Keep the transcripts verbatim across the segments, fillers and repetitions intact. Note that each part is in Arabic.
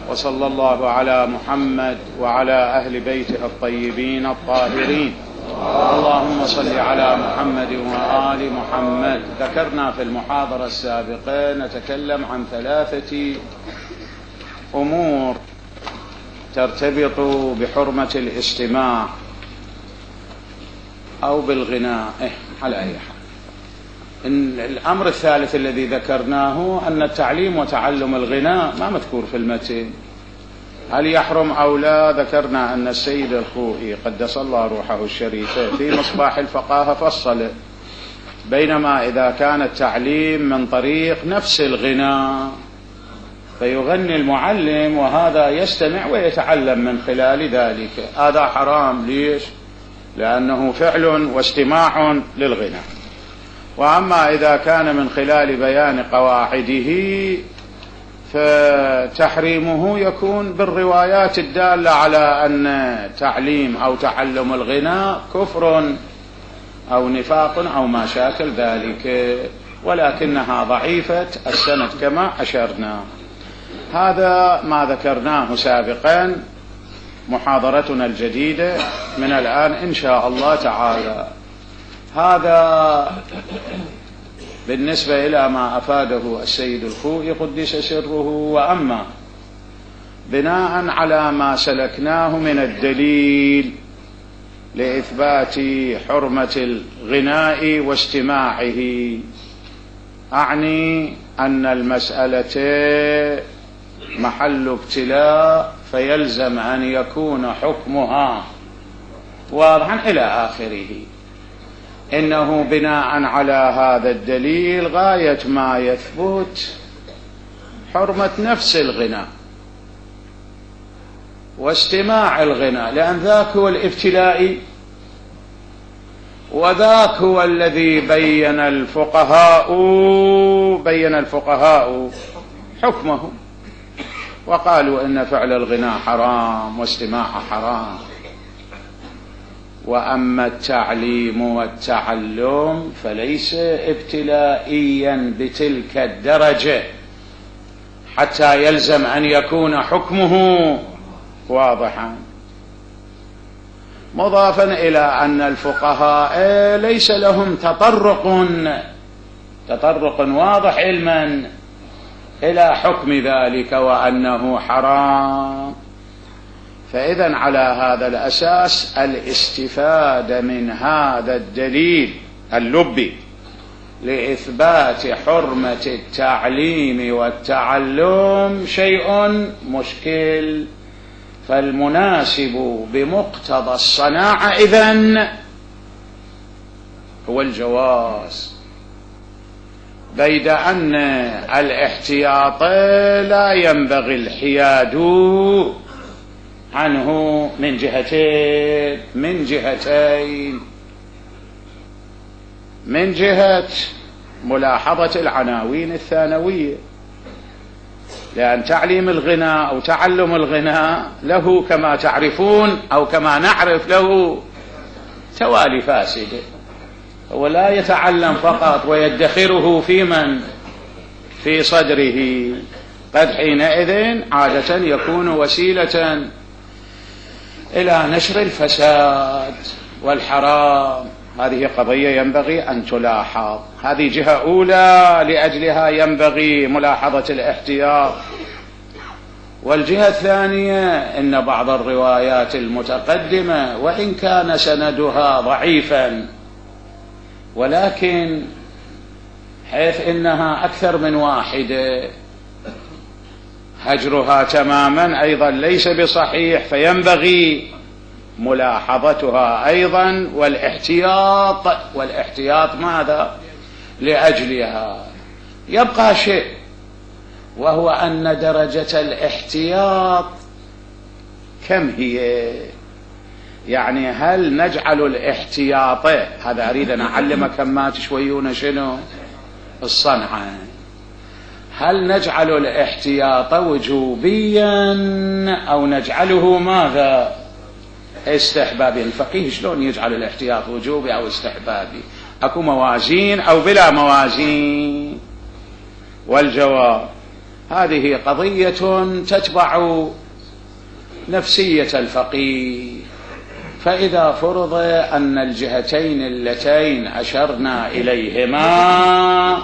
وصلى الله على محمد وعلى أهل بيته الطيبين الطاهرين. اللهم صل على محمد وآل محمد. ذكرنا في المحاضرة السابقة نتكلم عن ثلاثة أمور ترتبط بحرمة الاستماع أو بالغناء على أي حال. الأمر الثالث الذي ذكرناه أن التعليم وتعلم الغناء ما مذكور في المتن، هل يحرم أو لا؟ ذكرنا أن السيد الخوئي قدس الله روحه الشريفة في مصباح الفقاهة فصل بينما إذا كان التعليم من طريق نفس الغناء فيغني المعلم وهذا يستمع ويتعلم من خلال ذلك، هذا حرام. ليش؟ لأنه فعل واستماع للغناء. وأما إذا كان من خلال بيان قواعده فتحريمه يكون بالروايات الدالة على أن تعليم أو تعلم الغناء كفر أو نفاق أو ما شاكل ذلك، ولكنها ضعيفة السند كما أشرنا. هذا ما ذكرناه سابقا. محاضرتنا الجديدة من الآن إن شاء الله تعالى. هذا بالنسبة إلى ما أفاده السيد الخوئي قدس سره. وأما بناء على ما سلكناه من الدليل لإثبات حرمة الغناء واستماعه، أعني أن المسألة محل ابتلاء فيلزم أن يكون حكمها واضحا إلى آخره. إنه بناء على هذا الدليل غاية ما يثبت حرمة نفس الغناء واستماع الغناء، لأن ذاك هو الابتلاء وذاك هو الذي بين الفقهاء بين الفقهاء حكمه وقالوا إن فعل الغناء حرام واستماع حرام. وأما التعليم والتعلم فليس ابتلائيا بتلك الدرجة حتى يلزم أن يكون حكمه واضحا. مضافا إلى أن الفقهاء ليس لهم تطرق تطرق واضح علما إلى حكم ذلك وأنه حرام. فإذا على هذا الأساس الاستفادة من هذا الدليل اللبي لإثبات حرمة التعليم والتعلم شيء مشكل، فالمناسب بمقتضى الصناعة إذن هو الجواز، بيد أن الاحتياط لا ينبغي الحياد عنه من جهتين من جهتين من جهة ملاحظة العناوين الثانوية، لأن تعليم الغناء أو تعلم الغناء له كما تعرفون أو كما نعرف له توالي فاسدة. هو لا يتعلم فقط ويدخره في من في صدره، قد حينئذ عادة يكون وسيلة إلى نشر الفساد والحرام. هذه قضية ينبغي أن تلاحظ. هذه جهة أولى لأجلها ينبغي ملاحظة الاحتياط. والجهة الثانية أن بعض الروايات المتقدمة وإن كان سندها ضعيفا ولكن حيث إنها أكثر من واحدة هجرها تماما أيضا ليس بصحيح، فينبغي ملاحظتها أيضا والاحتياط. والاحتياط ماذا؟ لأجلها يبقى شيء، وهو أن درجة الاحتياط كم هي؟ يعني هل نجعل الاحتياط، هذا أريد أن أعلمك كما تشويون شنو الصنعة، هل نجعل الاحتياط وجوبيا أو نجعله ماذا استحبابي؟ الفقيه شلون يجعل الاحتياط وجوبي أو استحبابي؟ أكو موازين أو بلا موازين؟ والجواب هذه قضية تتبع نفسية الفقيه. فإذا فرض أن الجهتين اللتين أشرنا إليهما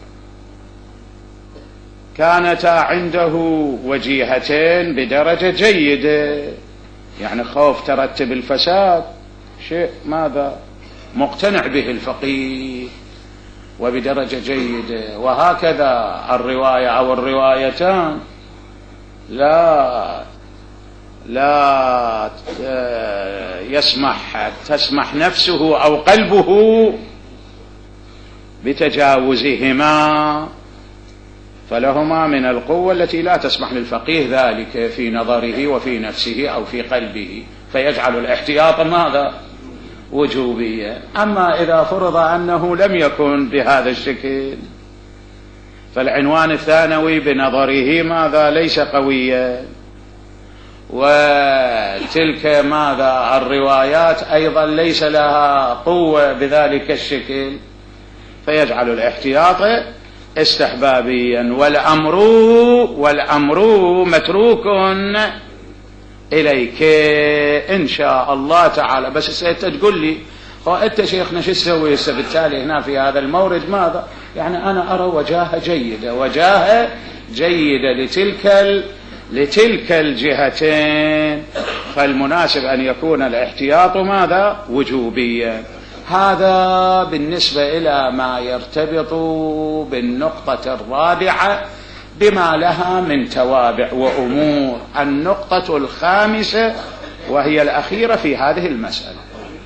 كانتا عنده وجيهتين بدرجة جيدة، يعني خوف ترتب الفساد شيء ماذا مقتنع به الفقيه وبدرجة جيدة، وهكذا الرواية أو الروايتان لا لا يسمح تسمح نفسه أو قلبه بتجاوزهما، فلهما من القوة التي لا تسمح للفقيه ذلك في نظره وفي نفسه أو في قلبه، فيجعل الاحتياط ماذا وجوبيا. أما إذا فرض أنه لم يكن بهذا الشكل فالعنوان الثانوي بنظره ماذا ليس قويا، وتلك ماذا الروايات أيضا ليس لها قوة بذلك الشكل، فيجعل الاحتياط استحبابيا، والأمر والأمر متروك إليك إن شاء الله تعالى. بس أنت تقول لي هو أنت شيخنا شو تسوي هسه؟ بالتالي هنا في هذا المورد ماذا يعني أنا أرى وجاهة جيدة، وجاهة جيدة لتلك لتلك الجهتين، فالمناسب أن يكون الاحتياط ماذا وجوبيا. هذا بالنسبة إلى ما يرتبط بالنقطة الرابعة بما لها من توابع وأمور. النقطة الخامسة وهي الأخيرة في هذه المسألة،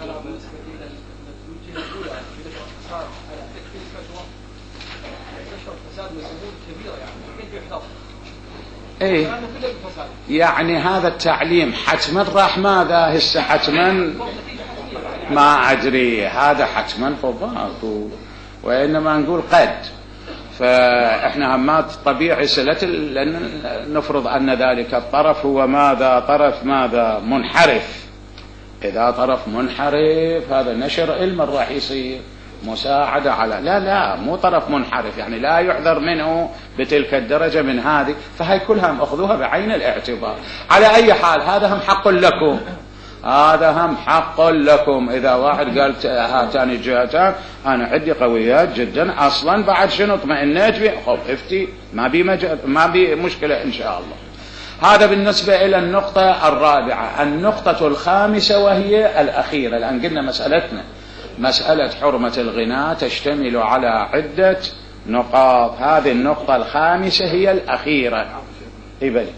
ايه يعني هذا التعليم حتما راح ماذا هسه حتما ما أدري، هذا حتما فضاء، وإنما نقول قد، فإحنا همات طبيعي سلة لأن نفرض أن ذلك الطرف هو ماذا طرف ماذا منحرف. إذا طرف منحرف هذا نشر علم راح يصير مساعدة على لا لا مو طرف منحرف، يعني لا يعذر منه بتلك الدرجة من هذه، فهي كلها أخذوها بعين الاعتبار. على أي حال هذا هم حق لكم، هذا هم حق لكم. إذا واحد قال هاتان الجهتان أنا عندي قويات جدا أصلا بعد شنو اطمئنيت بي خب افتي ما بي مجال ما بي مشكلة إن شاء الله. هذا بالنسبة إلى النقطة الرابعة. النقطة الخامسة وهي الأخيرة، لأن قلنا مسألتنا مسألة حرمة الغناء تشتمل على عدة نقاط، هذه النقطة الخامسة هي الأخيرة. إيه بلي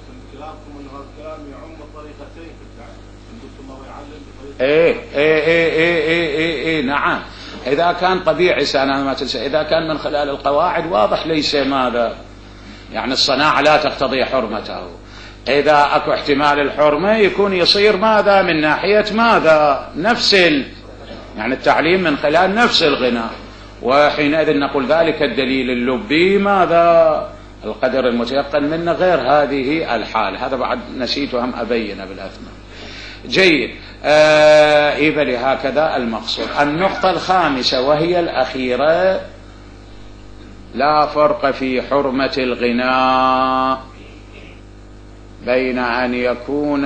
إيه إيه إيه إيه إيه إيه إيه نعم. إذا كان طبيعي سنة ما تنسى، إذا كان من خلال القواعد واضح ليس ماذا يعني الصناعة لا تقتضي حرمته. إذا أكو احتمال الحرمة يكون يصير ماذا من ناحية ماذا نفس ال... يعني التعليم من خلال نفس الغناء، وحينئذ نقول ذلك الدليل اللبي ماذا القدر المتيقن منه غير هذه الحال. هذا بعد نسيت وهم أبين بالأثناء. جيد. آه إبلي هكذا المقصود. النقطة الخامسة وهي الأخيرة، لا فرق في حرمة الغناء بين أن يكون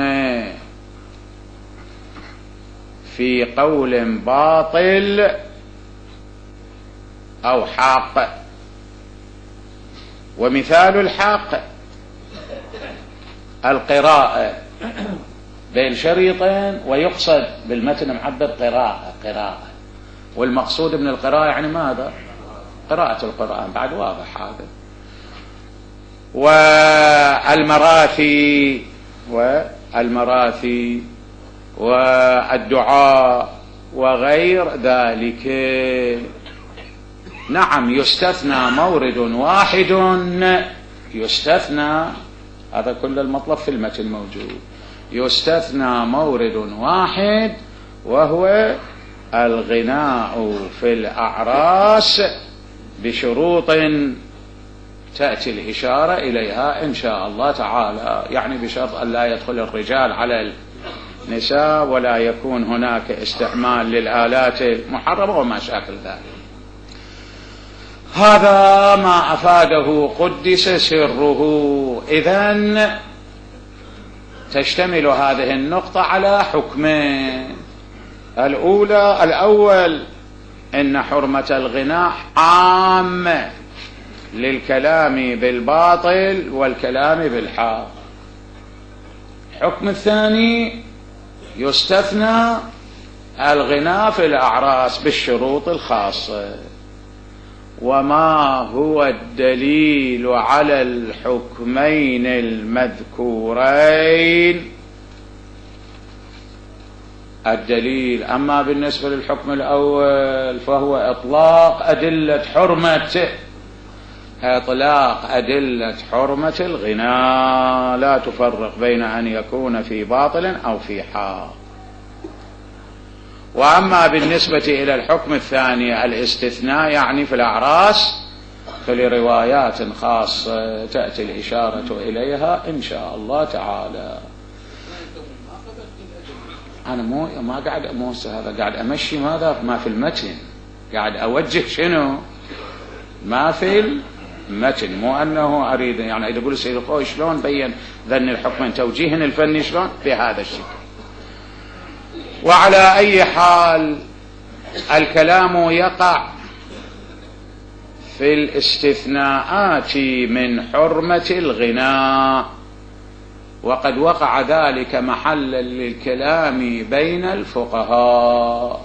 في قول باطل أو حق. ومثال الحق القراءة بين شريطين ويقصد بالمتن معبر قراءة قراءة، والمقصود من القراءة يعني ماذا قراءة القرآن، بعد واضح هذا. والمراثي والمراثي والدعاء وغير ذلك، نعم يستثنى مورد واحد، يستثنى هذا كل المطلب في المتن موجود، يستثنى مورد واحد وهو الغناء في الأعراس بشروط تأتي الإشارة إليها إن شاء الله تعالى، يعني بشرط أن لا يدخل الرجال على النساء ولا يكون هناك استعمال للآلات المحرمة وما شاكل ذلك. هذا ما أفاده قدس سره. إذن تشتمل هذه النقطة على حكمين. الأولى الأول إن حرمة الغناء عامة للكلام بالباطل والكلام بالحق. الحكم الثاني يستثنى الغناء في الأعراس بالشروط الخاصة. وما هو الدليل على الحكمين المذكورين؟ الدليل أما بالنسبة للحكم الأول فهو إطلاق أدلة حرمة إطلاق أدلة حرمة الغناء، لا تفرق بين أن يكون في باطل أو في حق. وأما بالنسبة إلى الحكم الثاني الاستثناء يعني في الأعراس فلروايات خاصة تأتي الإشارة إليها إن شاء الله تعالى. أنا مو ما قاعد أموس هذا، قاعد أمشي ماذا ما في المتن، قاعد أوجه شنو ما في المتن، مو أنه أريد يعني إذا أقول سيد القوي شلون بين ذن الحكم توجيهن الفني شلون بهذا الشكل. وعلى أي حال الكلام يقع في الاستثناءات من حرمة الغناء، وقد وقع ذلك محلا للكلام بين الفقهاء.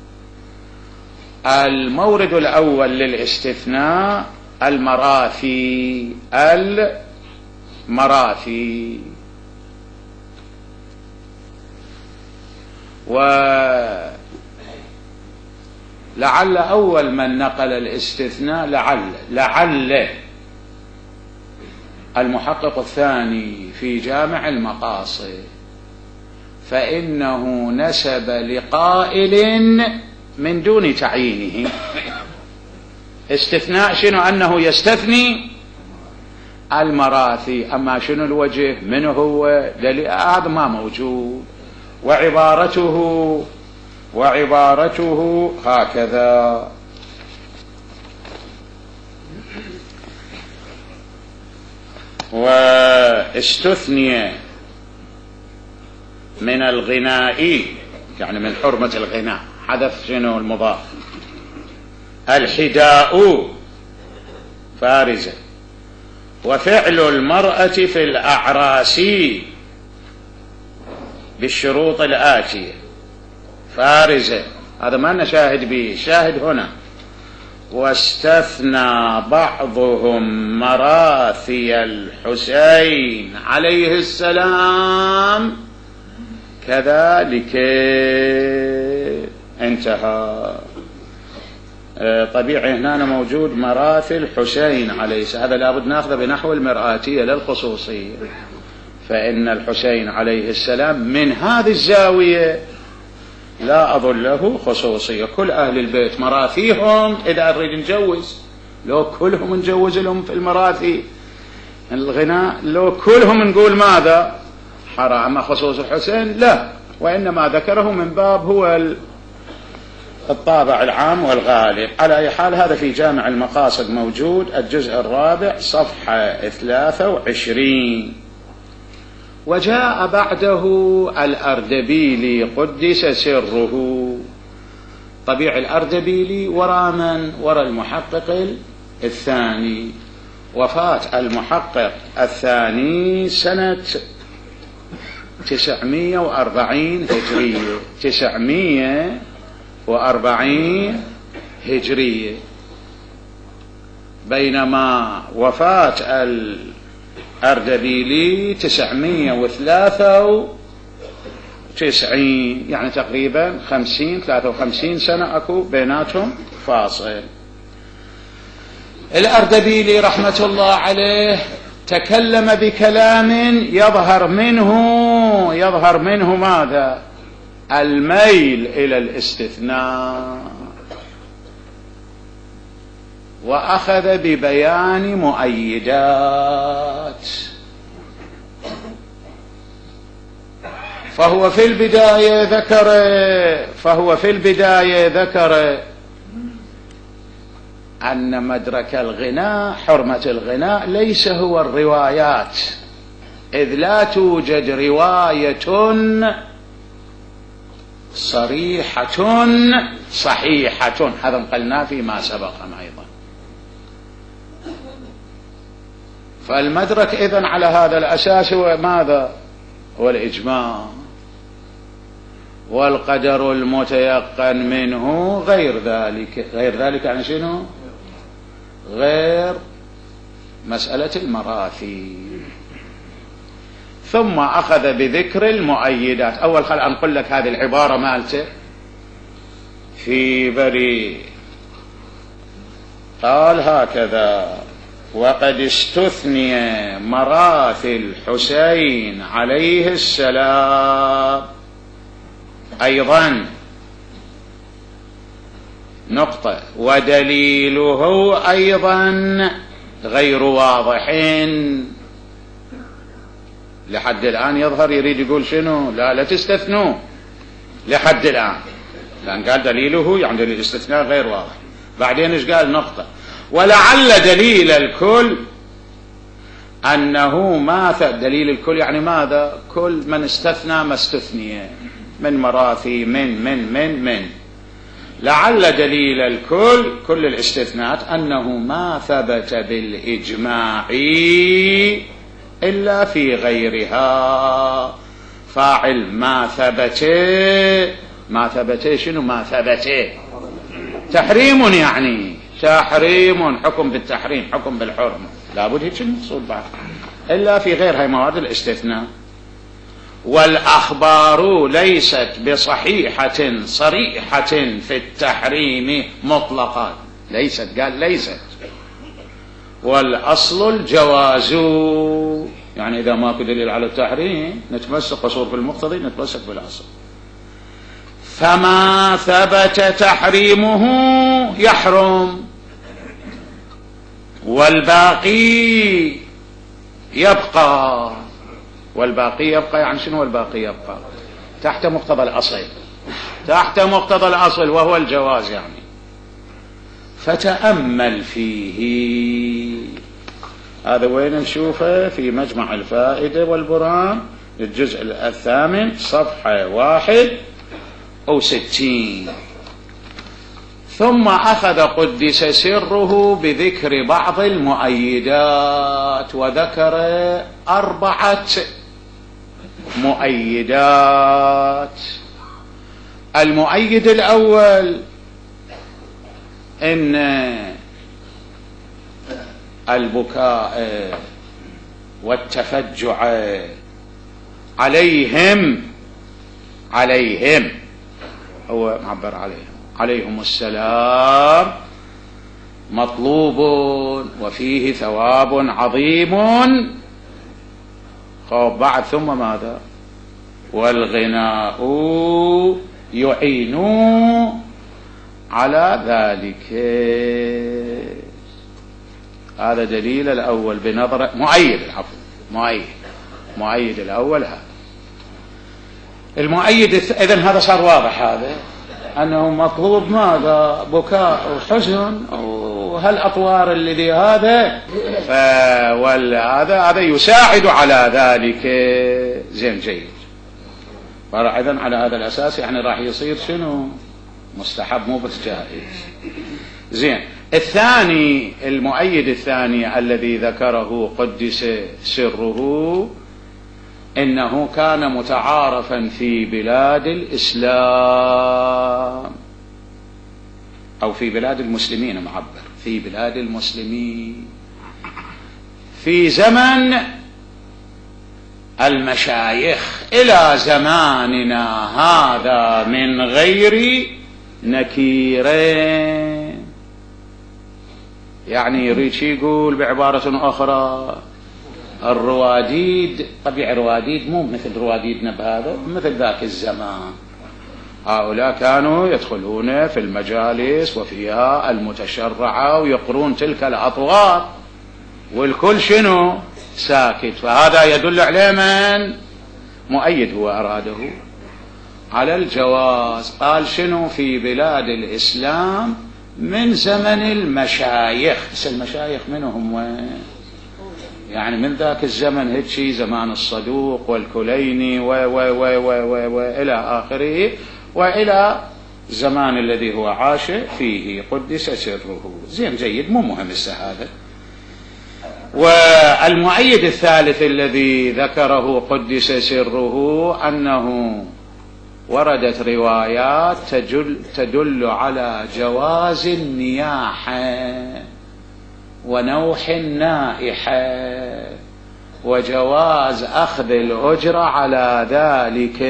المورد الأول للاستثناء المراثي المراثي ولعل أول من نقل الاستثناء لعل لعل المحقق الثاني في جامع المقاصد، فإنه نسب لقائل من دون تعيينه استثناء شنو أنه يستثني المراثي. أما شنو الوجه من هو دليل هذا ما موجود. وعبارته وعبارته هكذا: واستثني من الغناء يعني من حرمة الغناء حذف شنو المضاف الحداء فارزة، وفعل المرأة في الأعراس بالشروط الآتية فارزة. هذا ما نشاهد به، شاهد هنا: واستثنى بعضهم مراثي الحسين عليه السلام كذلك. انتهى. طبيعي هنا موجود مراثي الحسين عليه السلام، هذا لابد ناخذه بنحو المرآتية للخصوصية، فإن الحسين عليه السلام من هذه الزاوية لا أظن له خصوصية. كل أهل البيت مراثيهم إذا أريد نجوز، لو كلهم نجوز لهم في المراثي الغناء، لو كلهم نقول ماذا حرام، خصوص الحسين لا، وإنما ذكره من باب هو الطابع العام والغالب. على أي حال هذا في جامع المقاصد موجود، الجزء الرابع صفحة ثلاثة وعشرين. وجاء بعده الأردبيلي قدس سره. طبيعي الأردبيلي ورا من؟ ورا المحقق الثاني. وفاة المحقق الثاني سنة تسعمائة وأربعين هجرية، تسعمائة وأربعين هجرية، بينما وفاة الأردبيلي تسعمائة وثلاثة وتسعين، يعني تقريبا خمسين ثلاثة وخمسين سنة أكو بيناتهم فاصل. الأردبيلي رحمة الله عليه تكلم بكلام يظهر منه يظهر منه ماذا؟ الميل إلى الاستثناء، وأخذ ببيان مؤيدات. فهو في البداية ذكر فهو في البداية ذكر أن مدرك الغناء حرمة الغناء ليس هو الروايات، إذ لا توجد رواية صريحة صحيحة، هذا قلنا فيما سبق أيضا. فالمدرك إذن على هذا الأساس هو ماذا؟ هو الإجماع، والقدر المتيقن منه غير ذلك. غير ذلك يعني شنو؟ غير مسألة المراثي. ثم أخذ بذكر المؤيدات. أول خل أنقل لك هذه العبارة مالته في بريء، قال هكذا: وقد استثني مراثي الحسين عليه السلام أيضا نقطة، ودليله أيضا غير واضح. لحد الآن يظهر يريد يقول شنو؟ لا لا تستثنوا لحد الآن، لأن قال دليله يعني الاستثناء غير واضح. بعدين ايش قال؟ نقطة: ولعل دليل الكل أنه ما دليل الكل يعني ماذا؟ كل من استثنى ما استثني من مراثي من من من من لعل دليل الكل كل الاستثناءات أنه ما ثبت بالإجماع إلا في غيرها. فاعل ما ثبت، ما ثبت شنو؟ ما ثبت تحريم، يعني تحريم، حكم بالتحريم، حكم بالحرمة، لابد هيك المقصود بعد، إلا في غير هاي مواد الاستثناء. والأخبار ليست بصحيحة صريحة في التحريم مطلقا، ليست، قال ليست. والأصل الجواز، يعني إذا ماكو دليل على التحريم نتمسك قصور في المقتضي، نتمسك بالأصل. فما ثبت تحريمه يحرم، والباقي يبقى. والباقي يبقى يعني شنو الباقي يبقى؟ تحت مقتضى الأصل، تحت مقتضى الأصل وهو الجواز يعني. فتأمل فيه. هذا وين نشوفه؟ في مجمع الفائدة والبرهان الجزء الثامن صفحة واحد أو ستين. ثم أخذ قدس سره بذكر بعض المؤيدات، وذكر أربعة مؤيدات. المؤيد الأول إن البكاء والتفجع عليهم، عليهم هو معبر عليهم، عليهم السلام مطلوب وفيه ثواب عظيم. خب بعد ثم ماذا؟ والغناء يعين على ذلك. هذا دليل الأول بنظرة مؤيد، العفو مؤيد، مؤيد الأول هذا. المؤيد إذن هذا صار واضح، هذا أنه مطلوب ماذا؟ بكاء وحزن وهالأطوار الذي هذا، فهذا هذا يساعد على ذلك. زين جيد. إذن على هذا الأساس يعني راح يصير شنو؟ مستحب، مو بس جائز. زين. الثاني، المؤيد الثاني الذي ذكره قدس سره، إنه كان متعارفا في بلاد الإسلام أو في بلاد المسلمين، معبر في بلاد المسلمين في زمن المشايخ إلى زماننا هذا من غير نكيرين. يعني يريد يقول بعبارة أخرى الرواديد، طبيعي رواديد مو مثل رواديدنا بهذا، مثل ذاك الزمان. هؤلاء كانوا يدخلون في المجالس وفيها المتشرعة ويقرون تلك الأطوار، والكل شنو؟ ساكت. فهذا يدل عليه من؟ مؤيد هو أراده على الجواز. قال شنو؟ في بلاد الإسلام من زمن المشايخ. بس المشايخ منهم وين؟ يعني من ذاك الزمن هيك زمان الصدوق والكليني و و و و و وإلى آخره، وإلى زمان الذي هو عاش فيه قدس سره. زين جيد، مو مهم هذا. والمؤيد الثالث الذي ذكره قدس سره أنه وردت روايات تدل, تدل على جواز النياحة ونوح النائحة وجواز أخذ الأجرة على ذلك.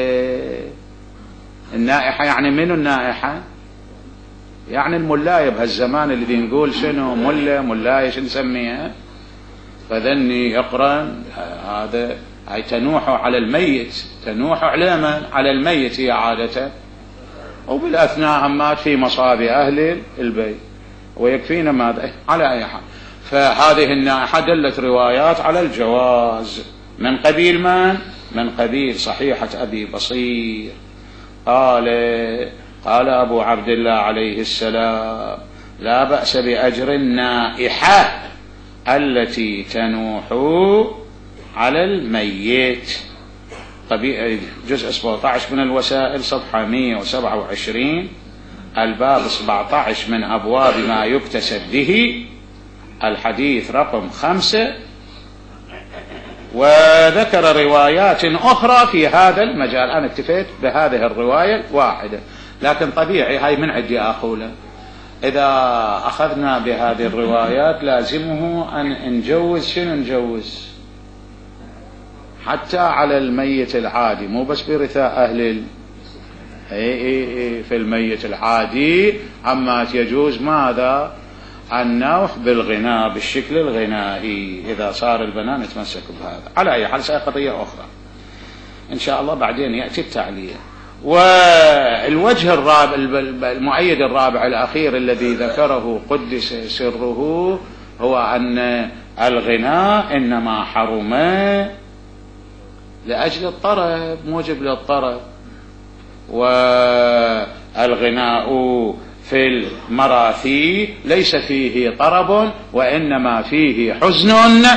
النائحة يعني منو النائحة؟ يعني الملاية بهالزمان الذي نقول شنو ملا ملاية شو نسميها، فذني يقرن هذا أي تنوح على الميت، تنوح علما على الميت هي عادة، وبالأثناء مات في مصابي أهل البيت ويكفينا ماذا على أي حال. فهذه النائحة دلت روايات على الجواز. من قبيل من؟ من قبيل صحيحة أبي بصير قال قال أبو عبد الله عليه السلام: لا بأس بأجر النائحة التي تنوح على الميت. جزء سبعة عشر من الوسائل صفحة مئة وسبعة وعشرين، الباب سبعة عشر من أبواب ما يكتسب به، الحديث رقم خمسة. وذكر روايات أخرى في هذا المجال. أنا اكتفيت بهذه الرواية واحدة، لكن طبيعي هاي من عندي أقوله. إذا أخذنا بهذه الروايات لازمه أن نجوز شنو نجوز حتى على الميت العادي، مو بس برثاء أهل ال... اي اي اي في الميت العادي عما يجوز ماذا؟ النوح بالغناء بالشكل الغنائي. إذا صار البنان نتمسك بهذا. على أي حال سأ قضية أخرى إن شاء الله بعدين يأتي التعليل. والوجه الرابع المؤيد الرابع الأخير الذي ذكره قدس سره هو أن الغناء إنما حرم لأجل الطرب، موجب للطرب. والغناء في المراثي ليس فيه طرب وإنما فيه حزن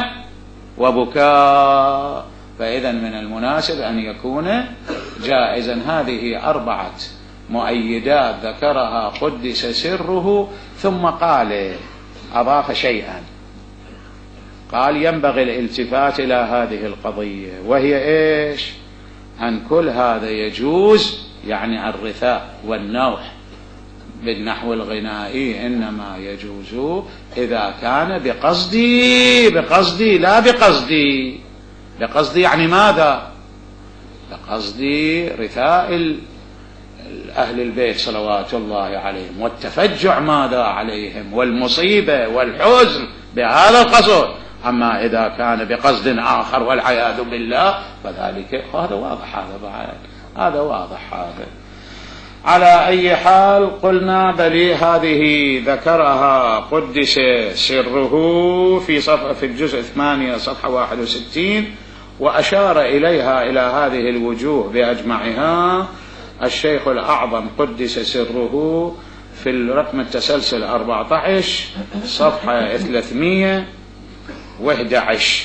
وبكاء، فإذا من المناسب أن يكون جائزا. هذه أربعة مؤيدات ذكرها قدس سره، ثم قال أضاف شيئا، قال: ينبغي الالتفات إلى هذه القضية، وهي إيش؟ أن كل هذا يجوز، يعني الرثاء والنوح بالنحو الغنائي إنما يجوز إذا كان بقصدي بقصدي لا بقصدي بقصدي يعني ماذا؟ بقصدي رثاء أهل البيت صلوات الله عليهم والتفجع ماذا عليهم والمصيبة والحزن، بهذا القصد. أما إذا كان بقصد آخر والعياذ بالله فذلك هذا واضح، هذا بعد هذا واضح هذا. على أي حال قلنا بلي هذه ذكرها قدس سره في صفحة في الجزء ثمانية صفحة واحد وستين، وأشار إليها إلى هذه الوجوه بأجمعها الشيخ الأعظم قدس سره في الرقم التسلسل أربعة عشر صفحة ثلاثمئة وأحد عشر.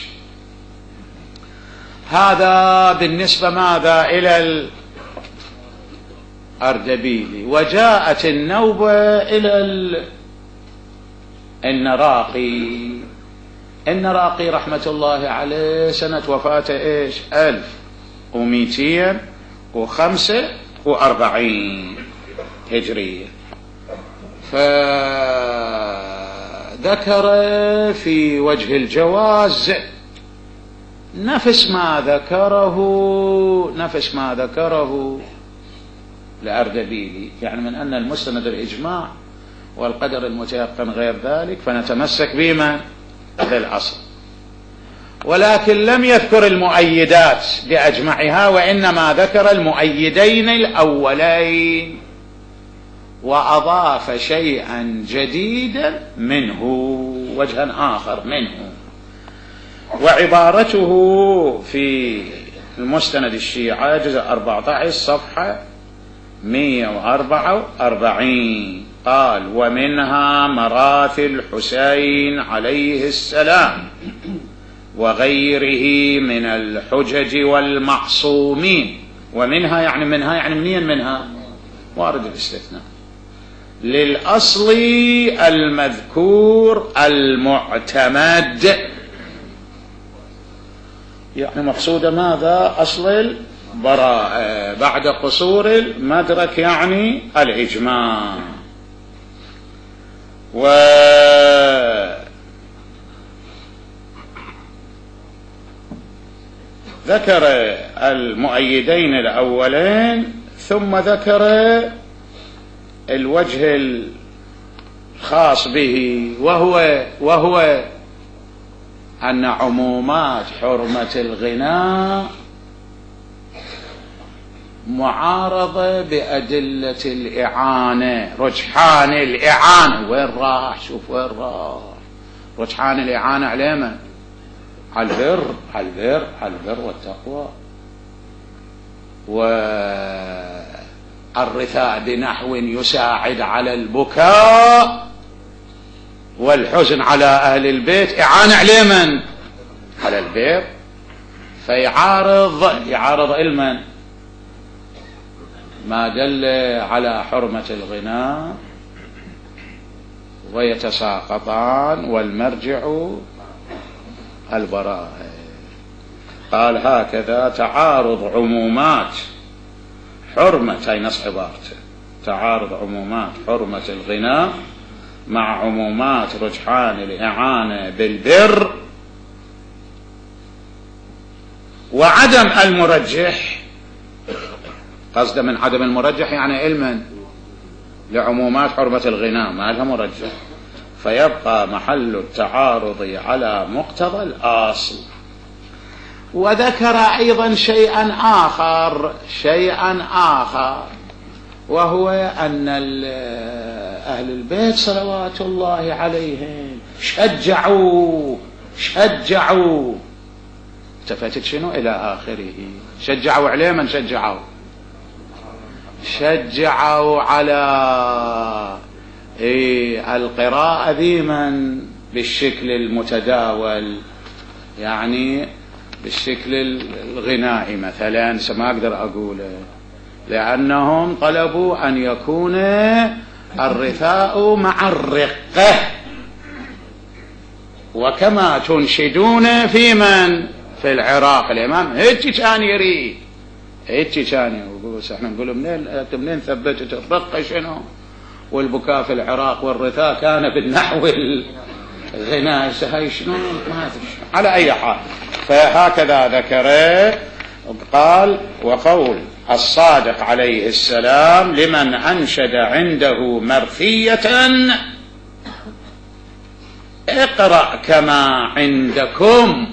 هذا بالنسبة ماذا إلى الأردبيلي. وجاءت النوبة إلى النراقي. النراقي رحمة الله عليه سنة وفاته إيش؟ ألف ومئتين وخمسة وأربعين هجرية. فذكر في وجه الجواز نفس ما ذكره نفس ما ذكره الأردبيلي، يعني من أن المستند الإجماع والقدر المتيقن غير ذلك فنتمسك بما هذا الأصل. ولكن لم يذكر المؤيدات بأجمعها، وإنما ذكر المؤيدين الأولين، وأضاف شيئا جديدا منه، وجها آخر منه. وعبارته في المستند الشيعة جزء أربعة عشر صفحة مئة وأربعة وأربعين قال ومنها مراثي الحسين عليه السلام وغيره من الحجج والمعصومين. ومنها يعني منها يعني منين منها؟ وارد الاستثناء للأصل المذكور المعتمد، يعني مقصود ماذا؟ أصل البراءة بعد قصور المدرك، يعني الإجماع. وذكر المؤيدين الأولين ثم ذكر الوجه الخاص به، وهو وهو أن عمومات حرمة الغناء معارضة بأدلة الإعانة. رجحان الإعانة وين راح؟ شوف وين راح رجحان الإعانة على من؟ على البر على البر على البر والتقوى، والرثاء بنحو يساعد على البكاء والحزن على أهل البيت. إعانة على من؟ على البر. فيعارض يعارض علما ما دل على حرمة الغناء ويتساقطان، والمرجع البراءة. قال هكذا تعارض عمومات حرمة، هي نص عبارته، تعارض عمومات حرمة الغناء مع عمومات رجحان الإعانة بالبر، وعدم المرجح. قصد من عدم المرجح يعني علما لعمومات حرمة الغناء ما لها مرجح، فيبقى محل التعارض على مقتضى الأصل. وذكر أيضا شيئا آخر شيئا آخر وهو أن أهل البيت صلوات الله عليهم شجعوا شجعوا التفتت شنو إلى آخره. شجعوا عليه من شجعوا؟ شجعوا على إيه القراءة ذيما بالشكل المتداول، يعني بالشكل الغنائي مثلا، ما أقدر أقوله، لأنهم طلبوا أن يكون الرثاء مع الرقة، وكما تنشدون في من؟ في العراق. الإمام هيك كان يريد، هيك كان يقول. احنا نقول منين منين ثبتت الرقة شنو؟ والبكاء في العراق والرثاء كان بالنحو الغناء، هاي شنو؟ ما أدري. على أي حال فهكذا ذكر. قال وقول الصادق عليه السلام لمن أنشد عنده مرثية اقرأ كما عندكم،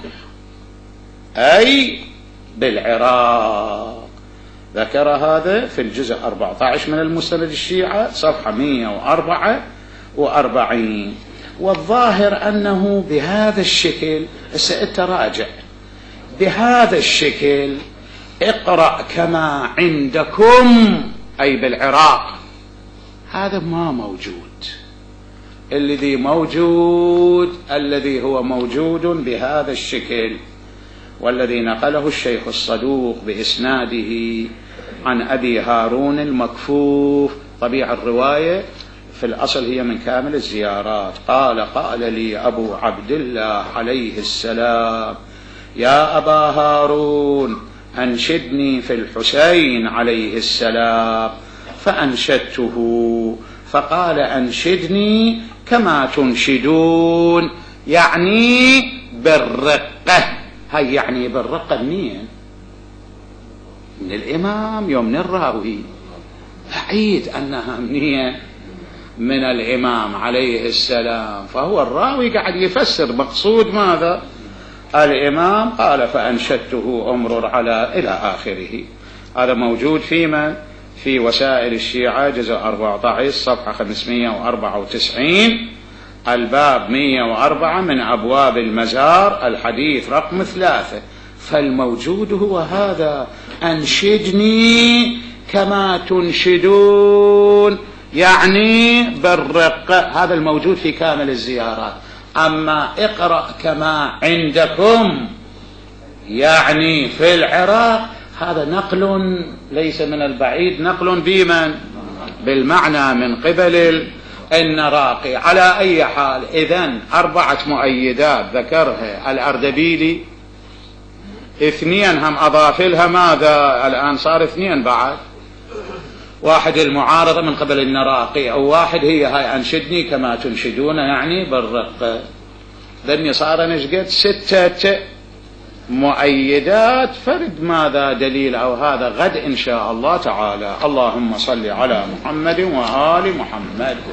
أي بالعراق. ذكر هذا في الجزء أربعة عشر من المسند الشيعة صفحة مئة وأربعة وأربعين. والظاهر أنه بهذا الشكل سأتراجع بهذا الشكل اقرأ كما عندكم أي بالعراق، هذا ما موجود. الذي موجود الذي هو موجود بهذا الشكل، والذي نقله الشيخ الصدوق بإسناده عن أبي هارون المكفوف. طبيعة الرواية في الأصل هي من كامل الزيارات. قال قال لي أبو عبد الله عليه السلام يا أبا هارون أنشدني في الحسين عليه السلام، فأنشدته فقال أنشدني كما تنشدون، يعني بالرقة. هاي يعني بالرقة منين؟ من الإمام يوم من الراوي. أعيد أنها منين؟ من الإمام عليه السلام. فهو الراوي قاعد يفسر مقصود ماذا؟ الإمام. قال فأنشدته أمرر على إلى آخره. هذا موجود في من؟ في وسائل الشيعة جزء أربعة عشر صفحة خمسمئة وأربعة وتسعين الباب مئة وأربعة من أبواب المزار الحديث رقم ثلاثة. فالموجود هو هذا، أنشدني كما تنشدون، يعني بالرق، هذا الموجود في كامل الزيارات. أما اقرأ كما عندكم يعني في العراق، هذا نقل ليس من البعيد، نقل بمن؟ بالمعنى من قبل النراقي. على أي حال، إذن أربعة مؤيدات ذكرها الأردبيلي، اثنين هم أضاف لها ماذا؟ الآن صار اثنين بعد، واحد المعارضة من قبل النراقي، أو واحد هي هاي أنشدني كما تنشدون يعني بالرقة. ذني صار نشقد ستة مؤيدات. فرد ماذا دليل أو هذا غد إن شاء الله تعالى. اللهم صل على محمد وآل محمد.